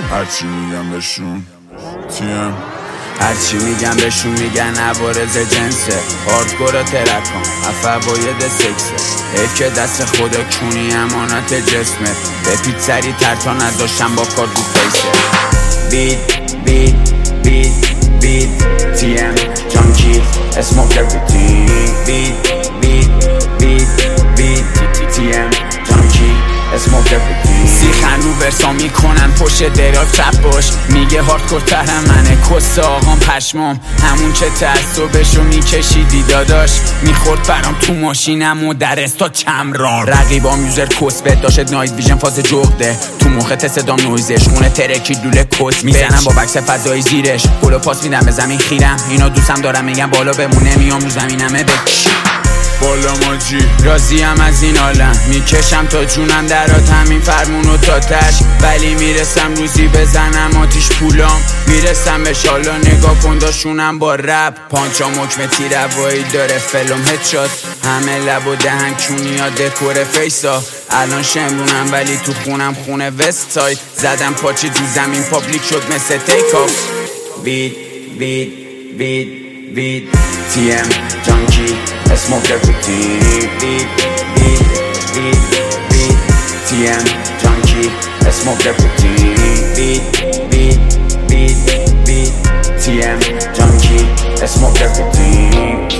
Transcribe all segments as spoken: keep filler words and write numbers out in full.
هرچی میگم بهشون تیم هرچی میگم بهشون میگن عوارض جنسه هاردکور ترکان افواید سکسه حیف که دست خدا کونی امانت جسمه بپیچ سری تر تا نداشتم با کار رو فیسه بیت بیت بیت بیت تی ام جانکی اسموک everything بیت بیت بیت بیت تی ام جانکی اسموک everything سیخن رو ورسا میکنن پشت دراف چپ باش میگه هاردکور ترم منه کس آقام پشمام همون که تعصبشو میکشیدی داداش میخورد برام تو ماشینم و در استا چمران رقیبام یوزر کس بد داشت نایت ویژن فاز جغده تو مخت صدام نویزش خونه ترکی لوله کس میزنم با بکس فضایی زیرش گلو پاس میدم به زمین خیرم اینا دوستم دارم میگن بالا بمونه میام رو زمینمه بکش بالا ماجی راضیم از این عالم میکشم تا جونم درات همین فرمونو تا تش ولی میرسم روزی بزنم آتیش پولام میرسم به شالا نگاه کن داشونم با رپ پانچا مکمه تیر هوایی داره فلم هدشات همه لب و دهن کونیا دکور فیسا الان شمرونم ولی تو خونم خونه وست ساید زدم پاچی تو زمین پابلیک شد مثل تیک آف بیت بیت بیت بیت تی ام جانکی اسموک everything بیت بیت بیت بیت تی ام جانکی اسموک everything بیت بیت بیت بیت تی ام جانکی اسموک everything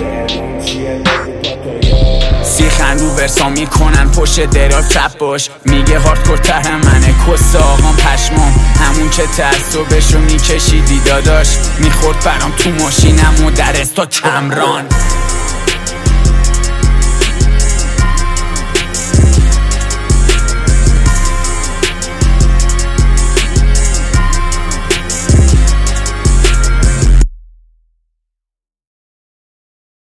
سیخن رو ورسا میکنن پشت دراف چپ باش میگه هاردکور ترم منه کس آقام پشمام همون که تعصبشو میکشیدی داداش میخورد برام تو ماشینم و در استا چمران